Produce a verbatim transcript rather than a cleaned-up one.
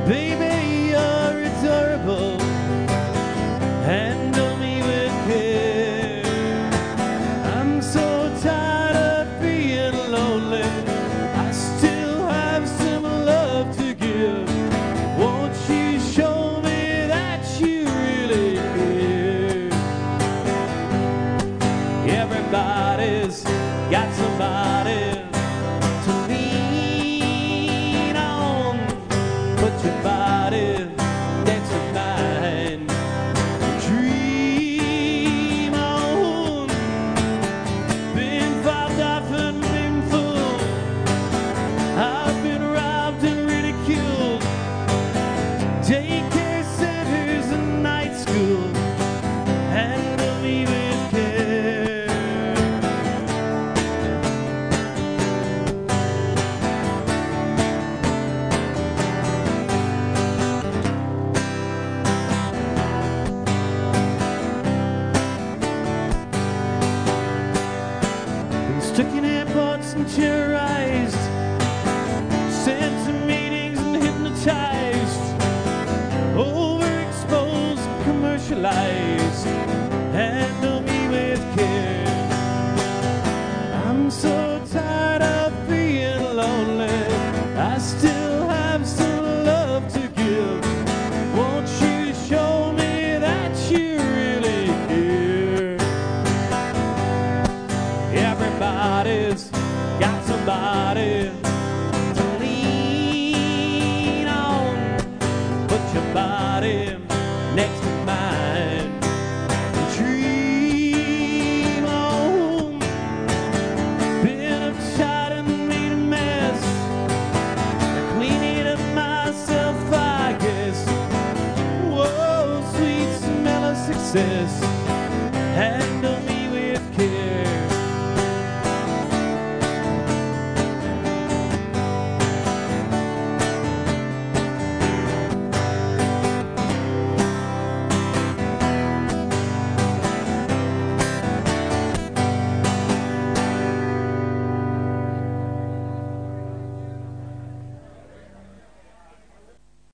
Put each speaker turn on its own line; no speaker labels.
Baby, you're adorable. Handle me with care. I'm so tired of being lonely. I still have some love to give. Won't you show me that you really care? Everybody's got somebody to lean on. Put your body next to mine. Dream on. Been fobbed off and been fooled. I've been robbed and ridiculed. Daycare centers and night school. Handle me with care. Been stuck in airports and terrorized, sent to meetings and hypnotized, overexposed, commercialized. Handle me with care. I'm so tired of being lonely. I still have some love to give. Won't you show me that you really care? Everybody's got somebody to lean on. Put your body next to mine. Dream on. Been uptight and made a mess. Cleaning up myself, I guess. Whoa, sweet smell of success.